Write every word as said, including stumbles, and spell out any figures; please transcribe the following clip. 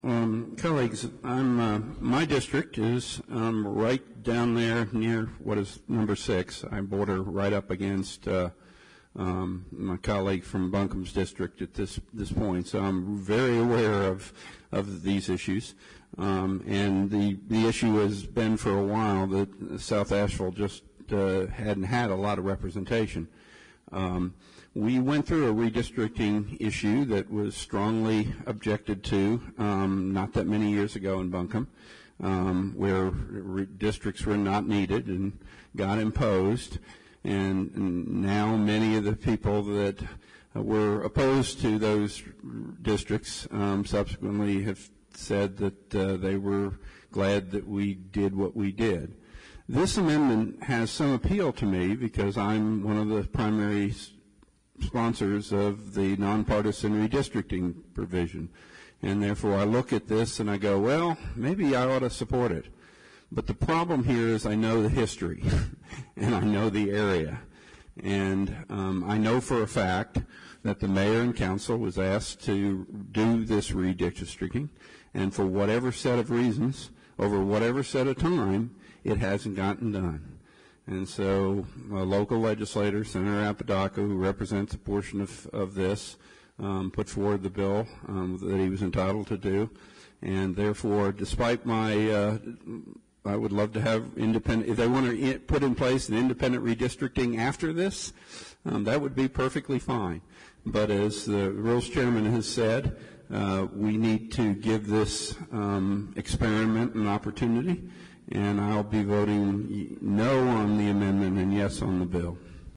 Um, colleagues, I'm, uh, my district is um, right down there near what is number six. I border right up against uh, um, my colleague from Buncombe's district at this this point, so I'm very aware of of these issues. Um, and the the issue has been for a while that South Asheville just uh, hadn't had a lot of representation. Um, we went through a redistricting issue that was strongly objected to um, not that many years ago in Buncombe, um, where re districts were not needed and got imposed. And, and now many of the people that uh, were opposed to those districts um, subsequently have said that uh, they were glad that we did what we did. This amendment has some appeal to me because I'm one of the primary sponsors of the nonpartisan redistricting provision. And therefore I look at this and I go, well, maybe I ought to support it. But the problem here is I know the history and I know the area. And um, I know for a fact that the mayor and council was asked to do this redistricting, and for whatever set of reasons, over whatever set of time, it hasn't gotten done. And so a local legislator, Senator Apodaca, who represents a portion of, of this, um, put forward the bill um, that he was entitled to do. And therefore, despite my, uh, I would love to have independent, if they want to put in place an independent redistricting after this, um, that would be perfectly fine. But as the Rules Chairman has said, uh, we need to give this um, experiment an opportunity. And I'll be voting no on the amendment and yes on the bill.